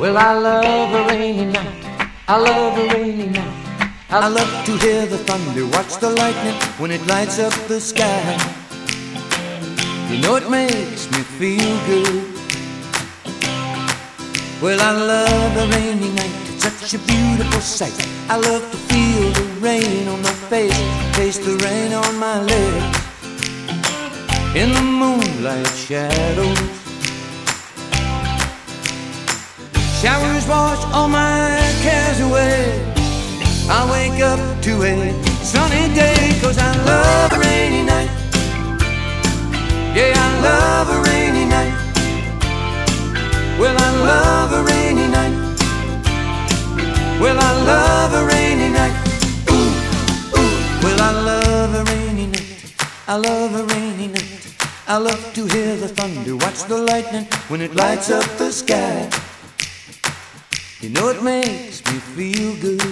Well, I love a rainy night. I love a rainy night. I love to hear the thunder, watch the lightning when it lights up the sky. You know it makes me feel good. Well, I love a rainy night. It's such a beautiful sight. I love to feel the rain on my face, taste the rain on my lips. In the moonlight shadows, showers wash all my cares away. I wake up to a sunny day, 'cause I love a rainy night. Yeah, I love a rainy night. Well, I love a rainy night. Well, I love a rainy night. Ooh, ooh. Well, I love a rainy night. I love a rainy night. I love to hear the thunder, watch the lightning when it lights up the sky. You know it makes me feel good.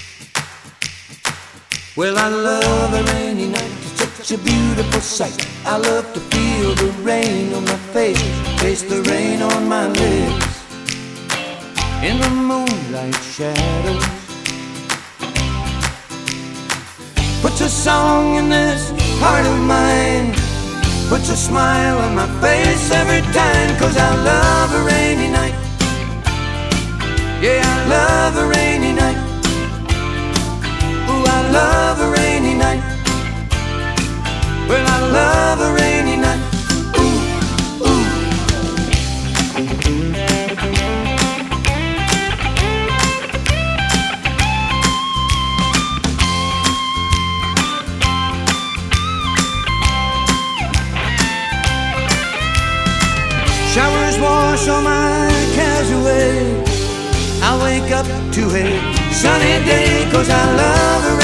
Well, I love a rainy night. It's such a beautiful sight. I love to feel the rain on my face, taste the rain on my lips. In the moonlight shadows, puts a song in this heart of mine, puts a smile on my face every time, 'cause I love a rainy night. Yeah, I love a rainy night. Ooh, I love a rainy night. Well, I love a rainy night. Ooh, ooh. Showers wash all my cares away. I wake up to a sunny day, 'cause I love a